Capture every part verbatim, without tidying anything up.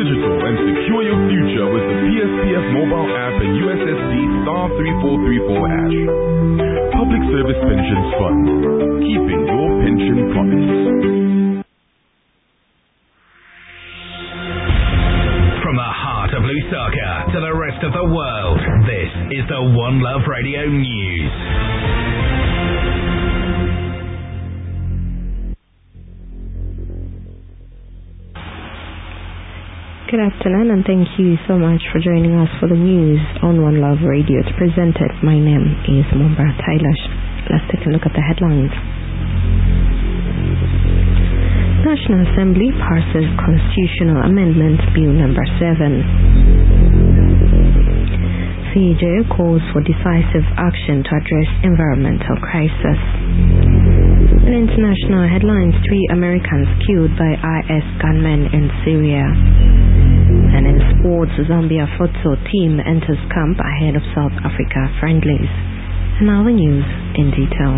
digital and secure your future with the P S P F mobile app and U S S D star three four three four hash. Public Service Pensions Fund, keeping your pension promise. From the heart of Lusaka to the rest of the world, this is the One Love Radio News. Good afternoon and thank you so much for joining us for the news on One Love Radio. It's presented. My name is Mumbra Tailash. Let's take a look at the headlines. National Assembly passes Constitutional Amendment Bill Number seven. C A J calls for decisive action to address environmental crisis. In international headlines, three Americans killed by I S gunmen in Syria. And in sports, Zambia futsal team enters camp ahead of South Africa friendlies. And now the news in detail.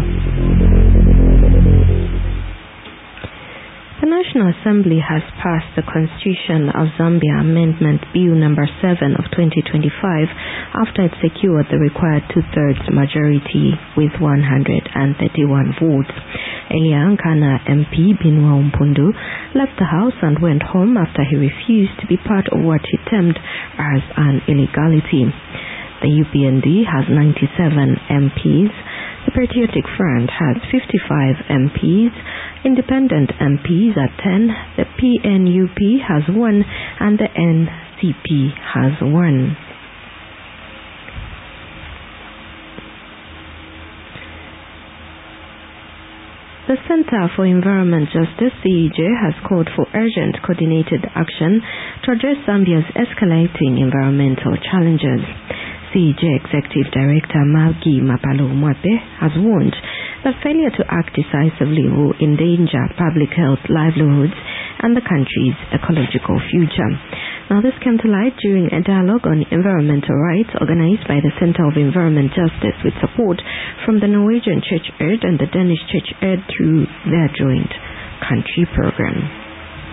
The National Assembly has passed the Constitution of Zambia Amendment Bill Number seven of twenty twenty-five after it secured the required two-thirds majority with one hundred thirty-one votes. Earlier, Nkana M P Binwa Umpundu left the House and went home after he refused to be part of what he termed as an illegality. The U P N D has ninety-seven M Ps, the Patriotic Front has fifty-five M Ps, Independent M Ps are ten, the P N U P has one, and the N C P has one. The Center for Environment Justice, C E J, has called for urgent coordinated action to address Zambia's escalating environmental challenges. C E J Executive Director Magi Mapalo Mwape has warned that failure to act decisively will endanger public health, livelihoods, and the country's ecological future. Now, this came to light during a dialogue on environmental rights organized by the Center of Environment Justice with support from the Norwegian Church Earth and the Danish Church Earth through their joint country program.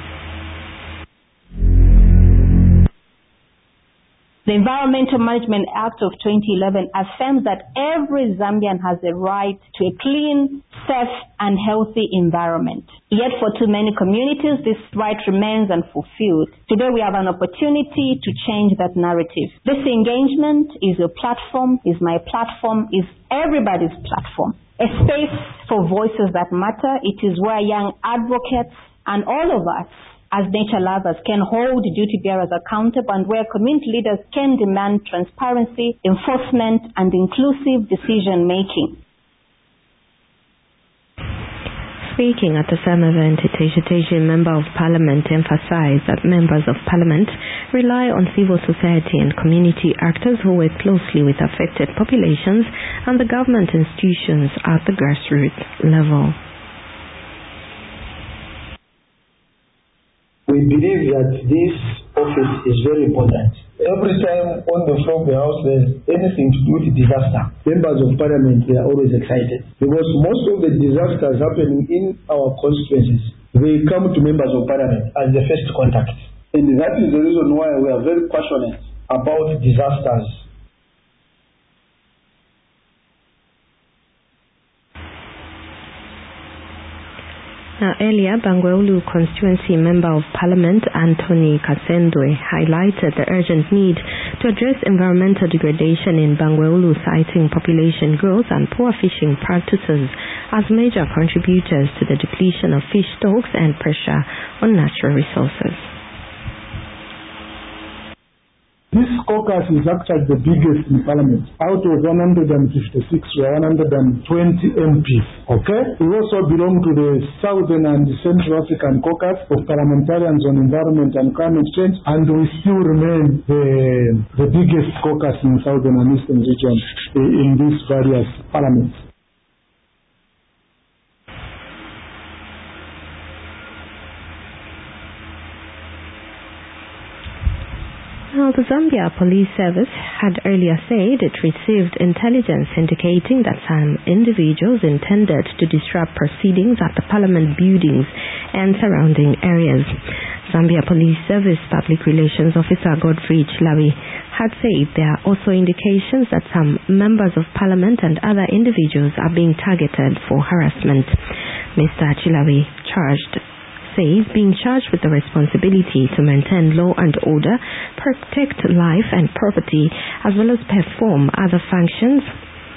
The Environmental Management Act of twenty eleven affirms that every Zambian has a right to a clean, safe, and healthy environment. Yet for too many communities, this right remains unfulfilled. Today we have an opportunity to change that narrative. This engagement is a platform, is my platform, is everybody's platform. A space for voices that matter. It is where young advocates and all of us as nature lovers can hold duty bearers accountable and where community leaders can demand transparency, enforcement, and inclusive decision making. Speaking at the same event, Iteshi Member of Parliament emphasized that members of Parliament rely on civil society and community actors who work closely with affected populations and the government institutions at the grassroots level. We believe that this office is very important. Every time on the floor of the House there's anything to do with disaster, members of Parliament, they are always excited because most of the disasters happening in our constituencies, they come to members of Parliament as the first contact. And that is the reason why we are very passionate about disasters. Now, earlier, Bangweulu Constituency Member of Parliament Anthony Kasendwe highlighted the urgent need to address environmental degradation in Bangweulu, citing population growth and poor fishing practices as major contributors to the depletion of fish stocks and pressure on natural resources. This caucus is actually the biggest in Parliament. Out of one hundred fifty-six, we are one hundred twenty M Ps. Okay? We also belong to the Southern and Central African Caucus of Parliamentarians on Environment and Climate Change, and we still remain the, the biggest caucus in Southern and Eastern region in these various parliaments. Well, the Zambia Police Service had earlier said it received intelligence indicating that some individuals intended to disrupt proceedings at the Parliament buildings and surrounding areas. Zambia Police Service Public Relations Officer Godfrey Chilawi had said there are also indications that some members of Parliament and other individuals are being targeted for harassment. Mister Chilawi charged says being charged with the responsibility to maintain law and order, protect life and property, as well as perform other functions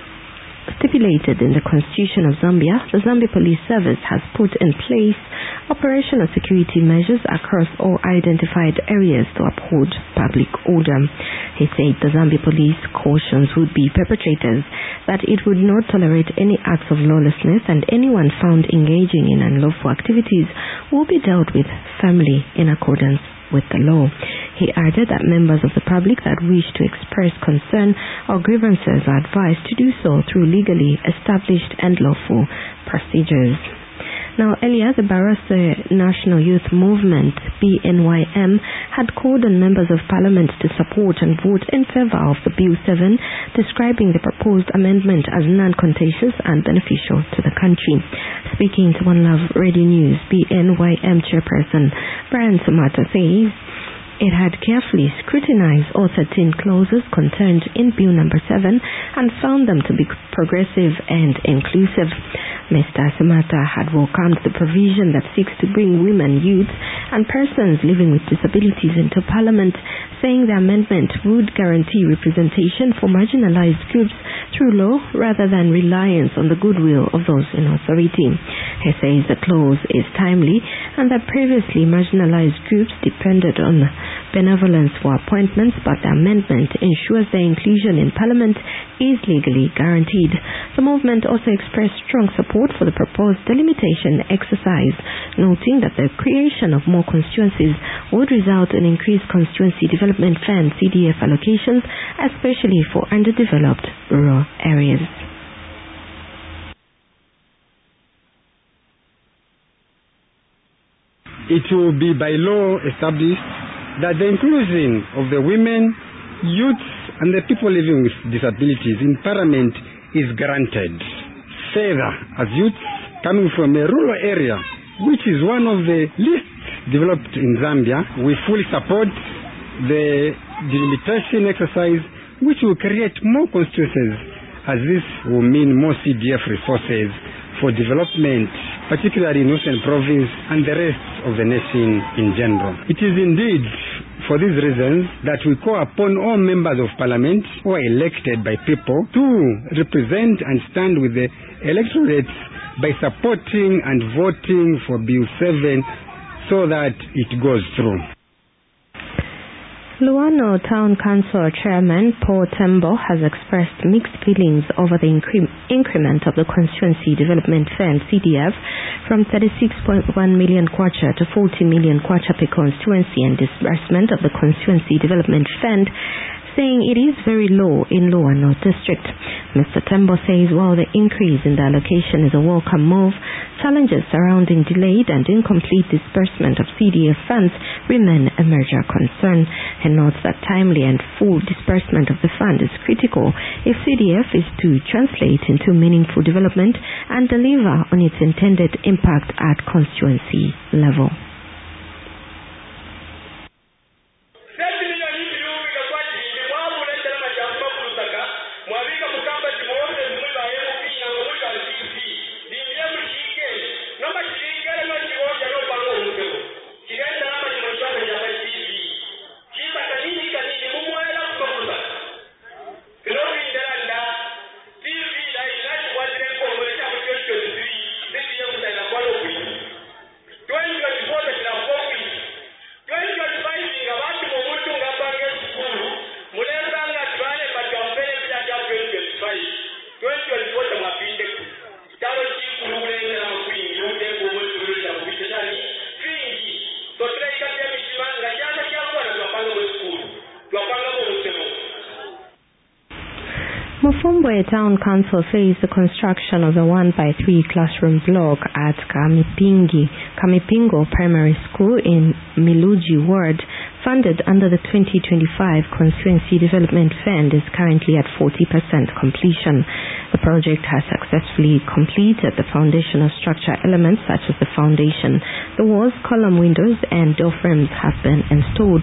stipulated in the Constitution of Zambia. The Zambia Police Service has put in place operational security measures across all identified areas to uphold public order. He said the Zambia Police cautions would-be perpetrators that it would not tolerate any acts of lawlessness, and anyone found engaging in unlawful activities will be dealt with firmly in accordance with the law. He added that members of the public that wish to express concern or grievances are advised to do so through legally established and lawful procedures. Now, earlier, the Barroso National Youth Movement, B N Y M, had called on members of Parliament to support and vote in favour of the Bill seven, describing the proposed amendment as non-contentious and beneficial to the country. Speaking to One Love Radio News, B N Y M chairperson Brian Samata says it had carefully scrutinized all thirteen clauses contained in Bill number seven and found them to be progressive and inclusive. Mister Samata had welcomed the provision that seeks to bring women, youth, and persons living with disabilities into Parliament, saying the amendment would guarantee representation for marginalized groups through law rather than reliance on the goodwill of those in authority. He says the clause is timely and that previously marginalized groups depended on benevolence for appointments, but the amendment ensures their inclusion in Parliament is legally guaranteed. The movement also expressed strong support for the proposed delimitation exercise, noting that the creation of more constituencies would result in increased constituency development fund C D F allocations, especially for underdeveloped rural areas. It will be by law established that the inclusion of the women, youths, and the people living with disabilities in Parliament is granted. Further, as youths coming from a rural area, which is one of the least developed in Zambia, we fully support the delimitation exercise, which will create more constituencies, as this will mean more C D F resources for development, particularly in Western Province and the rest of the nation in general. It is indeed for these reasons that we call upon all members of Parliament who are elected by people to represent and stand with the electorate by supporting and voting for Bill seven so that it goes through. Luano Town Council Chairman Paul Tembo has expressed mixed feelings over the incre increment of the Constituency Development Fund C D F from thirty-six point one million kwacha to forty million kwacha per constituency and disbursement of the Constituency Development Fund, saying it is very low in Luano District. Mister Tembo says while the increase in the allocation is a welcome move, challenges surrounding delayed and incomplete disbursement of C D F funds remain a major concern. He notes that timely and full disbursement of the fund is critical if C D F is to translate into meaningful development and deliver on its intended impact at constituency level. Mufumbo Town Council says the construction of the one by three classroom block at Kamipingi, Kamipingo Primary School in Miluji Ward funded under the twenty twenty-five Constituency Development Fund, is currently at forty percent completion. The project has successfully completed the foundational structure elements such as the foundation. The walls, column windows and door frames have been installed.